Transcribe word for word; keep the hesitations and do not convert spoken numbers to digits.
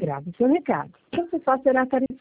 grave o seu recado. Você só será tarifado